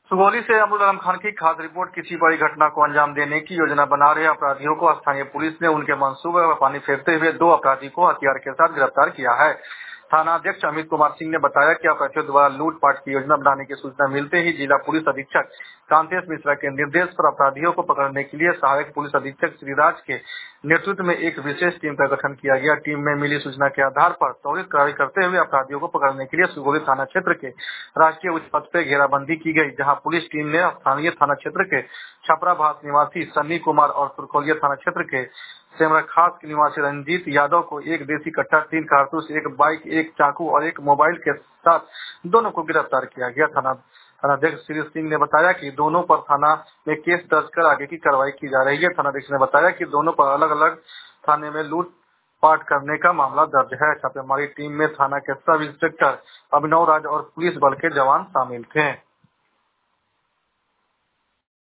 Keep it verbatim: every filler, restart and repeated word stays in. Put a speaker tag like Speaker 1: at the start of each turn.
Speaker 1: सुगौली से अब्दुल आलम खान की खास रिपोर्ट। किसी बड़ी घटना को अंजाम देने की योजना बना रहे अपराधियों को स्थानीय पुलिस ने उनके मंसूबे पर पानी फेरते हुए दो अपराधी को हथियार के साथ गिरफ्तार किया है। थाना अध्यक्ष अमित कुमार सिंह ने बताया कि अपराधियों द्वारा लूटपाट की योजना बनाने की सूचना मिलते ही जिला पुलिस अधीक्षक कांतेश मिश्रा के निर्देश पर अपराधियों को पकड़ने के लिए सहायक पुलिस अधीक्षक श्रीराज के नेतृत्व में एक विशेष टीम का गठन किया गया। टीम में मिली सूचना के आधार पर त्वरित कार्रवाई करते हुए अपराधियों को पकड़ने के लिए सुगौली थाना क्षेत्र के राष्ट्रीय उच्च पथ पे घेराबंदी की गई, जहां पुलिस टीम ने स्थानीय थाना क्षेत्र के छपराभास निवासी सन्नी कुमार और तुरकोलिया थाना क्षेत्र के सेमराखास के निवासी रंजीत यादव को एक देसी कट्टा, तीन कारतूस, एक बाइक, एक चाकू और एक मोबाइल के साथ दोनों को गिरफ्तार किया गया। थाना थानाध्यक्ष श्री सिंह ने बताया कि दोनों पर थाना में केस दर्ज कर आगे की कार्रवाई की जा रही है। थानाध्यक्ष ने बताया कि दोनों पर अलग अलग थाने में लूटपाट करने का मामला दर्ज है। छापेमारी टीम में थाना के सब इंस्पेक्टर अभिनव राज और पुलिस बल के जवान शामिल थे।